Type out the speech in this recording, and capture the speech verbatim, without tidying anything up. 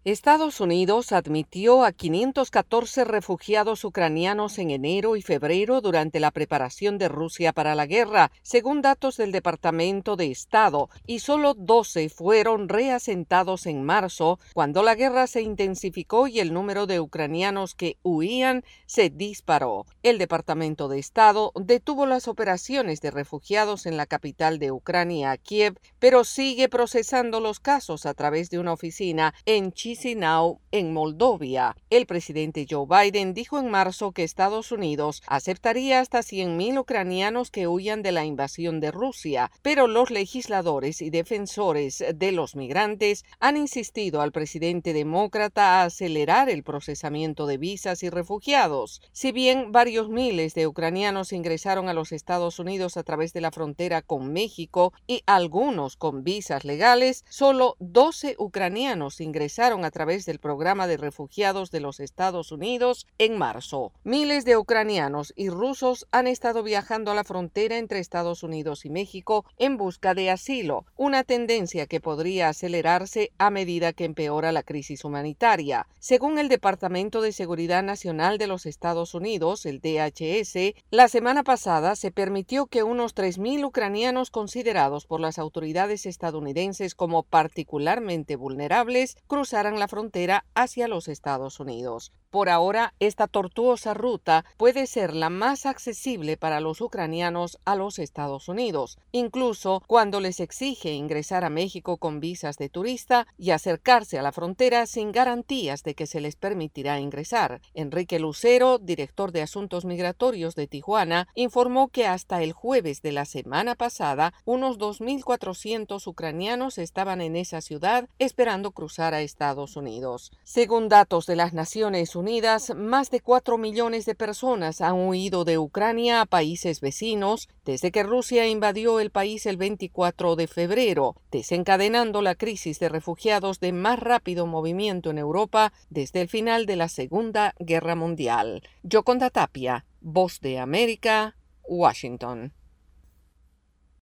Estados Unidos admitió a quinientos catorce refugiados ucranianos en enero y febrero durante la preparación de Rusia para la guerra, según datos del Departamento de Estado, y solo doce fueron reasentados en marzo, cuando la guerra se intensificó y el número de ucranianos que huían se disparó. El Departamento de Estado detuvo las operaciones de refugiados en la capital de Ucrania, Kiev, pero sigue procesando los casos a través de una oficina en Chisinau, en Moldovia. El presidente Joe Biden dijo en marzo que Estados Unidos aceptaría hasta cien mil ucranianos que huyan de la invasión de Rusia, pero los legisladores y defensores de los migrantes han insistido al presidente demócrata a acelerar el procesamiento de visas y refugiados. Si bien varios miles de ucranianos ingresaron a los Estados Unidos a través de la frontera con México y algunos con visas legales, solo doce ucranianos ingresaron a través del programa de refugiados de los Estados Unidos en marzo. Miles de ucranianos y rusos han estado viajando a la frontera entre Estados Unidos y México en busca de asilo, una tendencia que podría acelerarse a medida que empeora la crisis humanitaria. Según el Departamento de Seguridad Nacional de los Estados Unidos, el D H S, la semana pasada se permitió que unos tres mil ucranianos considerados por las autoridades estadounidenses como particularmente vulnerables cruzaran la frontera hacia los Estados Unidos. Por ahora, esta tortuosa ruta puede ser la más accesible para los ucranianos a los Estados Unidos, incluso cuando les exige ingresar a México con visas de turista y acercarse a la frontera sin garantías de que se les permitirá ingresar. Enrique Lucero, director de Asuntos Migratorios de Tijuana, informó que hasta el jueves de la semana pasada, unos dos mil cuatrocientos ucranianos estaban en esa ciudad esperando cruzar a Estados Unidos. Según datos de las Naciones Unidas, Unidas, más de cuatro millones de personas han huido de Ucrania a países vecinos desde que Rusia invadió el país el veinticuatro de febrero, desencadenando la crisis de refugiados de más rápido movimiento en Europa desde el final de la Segunda Guerra Mundial. Yoconda Tapia, Voz de América, Washington.